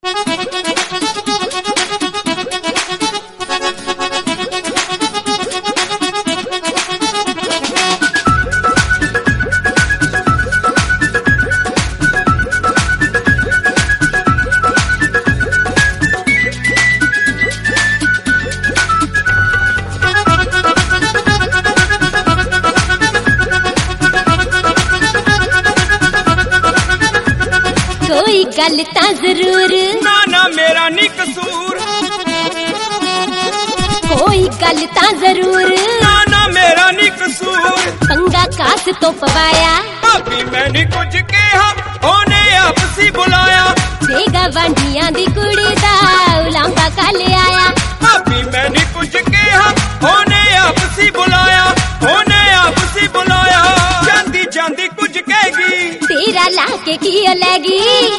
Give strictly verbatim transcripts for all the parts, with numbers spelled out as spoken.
कोई गल तां जरूर ना ना मेरा नी कसूर, कोई गल तां जरूर ना ना मेरा नी कसूर। पंगा कास तो पवाया भाभी मैंने कुछ कहा ओने आपसी बुलाया, बेगा वांडियां दी कुड़ी दा उलांबा कल आया। भाभी मैंने कुछ कहा ओने आपसी बुलाया, ओने आपसी बुलाया। जांदी जांदी कुछ कहेगी तेरा लाके की लेगी,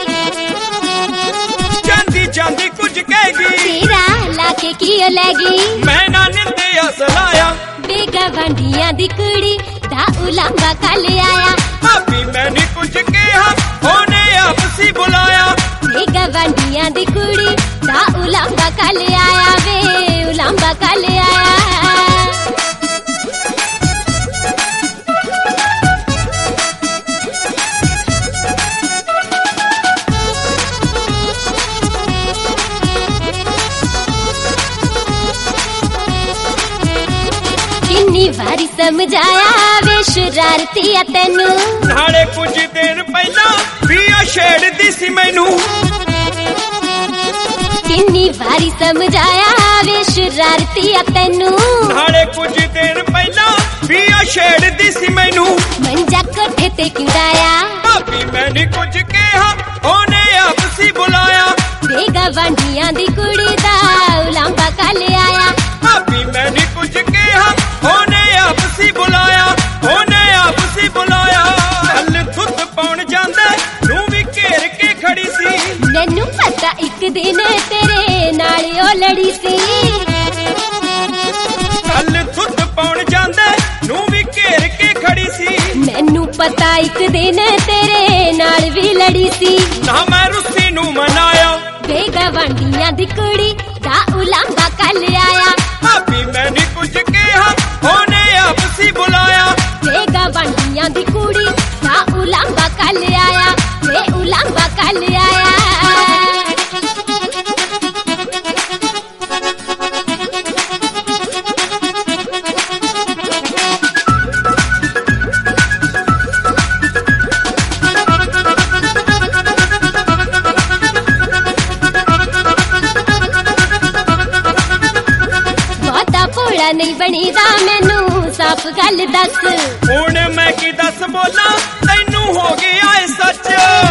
जांदी जांदी कुछ कहेगी तेरा लाके की लेगी। मैं ना निंदे असलाया, बेगा वांडियां दी कुड़ी दा उलांबा कल आया। भाभी मैंने कुछ कहा ओने आपसी बुलाया, बेगा वांडियां दी कुड़ी दा उलांबा कल आया वे उलांबा कल आया। किन्नी वारी समझाया वे शरारती आ तैनू, नाले कुछ दिन पहला भी छेड़दी सी मैनू। किन्नी वारी समझाया वे शरारती आ तैनू, नाले कुछ दिन पहला भी छेड़दी सी मैनू। मंजा कोठे ते किड़ाया, भाभी मैंने कुछ कहा ओने आपसी बुलाया, बेगा वांडियां दी कुड़ी दा उलांबा कल आया। भाभी मैंने कुछ कहा ओने आपसी बुलाया, ओने आपसी बुलाया। हल धुत पाउण जांदा नू भी घेर के खड़ी सी, मैनू पता एक दिन तेरे नाल ओ लड़ी सी। हल धुत पाउण जांदा नू भी घेर के खड़ी सी। मैनू पता एक दिन तेरे नाल भी लड़ी सी। ना मैं रुस्सी नू मनाया, बेगा वांडियां दी कुड़ी दा उलांबा कल आया। भाभी मैंने कुछ कहा ओने आपसी बुलाया, बेगा वांडियां दी कुड़ी दा उलांबा कल आया वे उलांबा कल आया। बहुता भोला नहीं बनीदा मैनू साफ गल दस, हुण मैं की दस बोला तैनू हो गया है सच।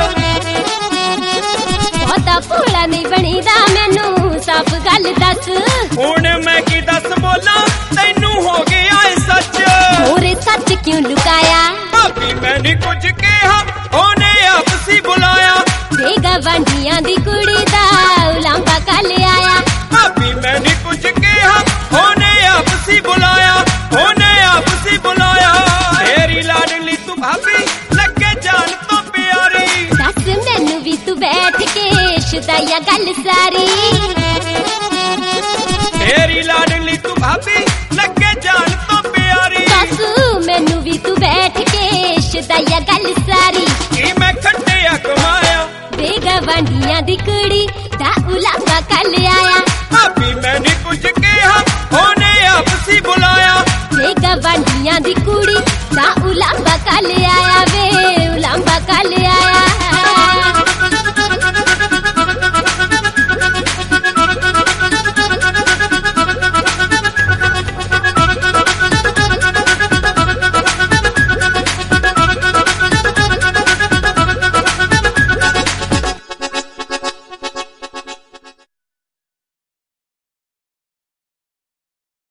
बहुता भोला नहीं बनीदा मैनू साफ गल दस, हुण मैं की दस बोला तैनू हो गया है सच। मोरे सच क्यों लुकाया, भाभी मैंने कुछ कहा ओने आपसी बुलाया, बेगा वांडियां दी कुड़ी दा उलांबा कल आया। भाभी मैंने कुछ कहा ओने आपसी बुलाया, ओने आपसी बुलाया। तेरी लाडली तू भाभी लगे जान तो प्यारी, दस मैनू भी तू बैठ के शुदाया गल सारी। तेरी लाडली तू भाभी लगे जान तो प्यारी। दस मैनू भी तू बैठ के शुदाया गल सारी। की मैं खट्टिया कमाया, बेगा वांडियां दी कुड़ी दा उलांबा कल आया। भाभी मैंने कुछ कहा ओने आपसी बुलाया, बेगा वांडियां दी कुड़ी